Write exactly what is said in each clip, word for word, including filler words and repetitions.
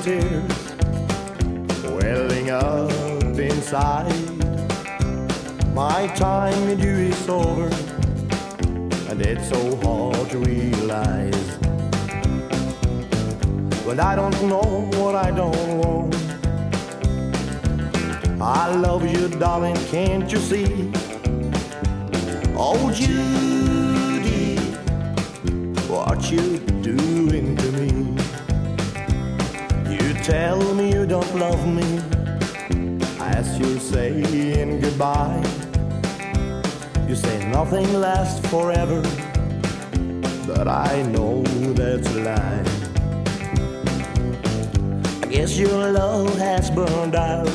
tears welling up inside. My time with you is over, and it's so hard to realize. But I don't know what I don't want. I love you, darling, can't you see? Oh, Judy, what you doing to me? You tell me you don't love me as you're saying goodbye. You say nothing lasts forever, but I know that's a lie. I guess your love has burned out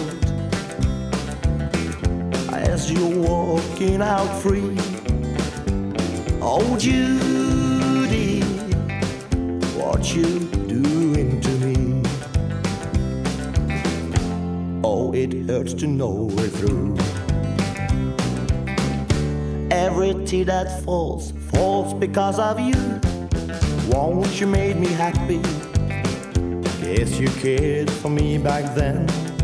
as you're walking out free. Oh, Judy, what you doing to me? Oh, it hurts to know we're through. Every tear that falls, falls because of you. Won't you made me happy? Guess you cared for me back then.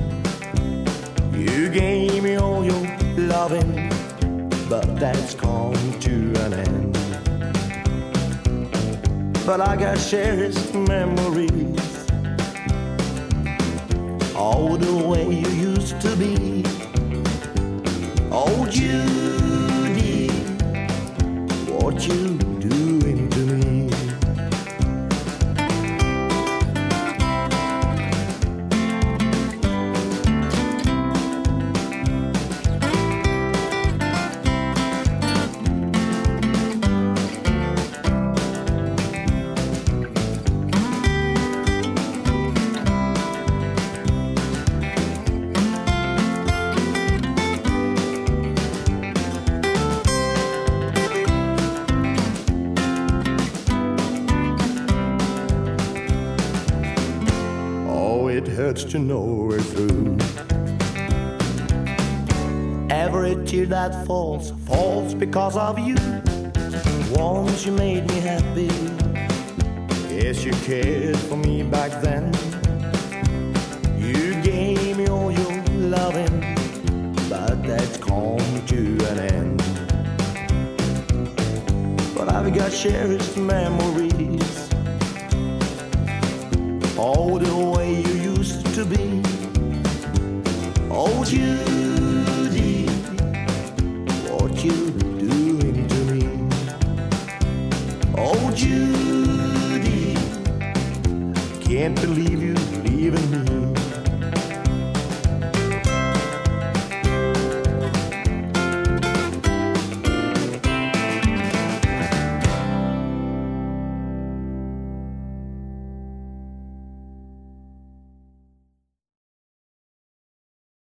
You gave me all your loving, but that's come to an end. But I got cherished memories, all the way you used to be. Oh, Judy, what you doing to me? It hurts to know we're through. Every tear that falls, falls because of you. Once you made me happy. Yes, you cared for me back then. You gave me all your loving, but that's come to an end. But I've got cherished memories, all the way you used to be. Oh, Judy, what you doing to me? Oh, Judy, can't believe you leaving me.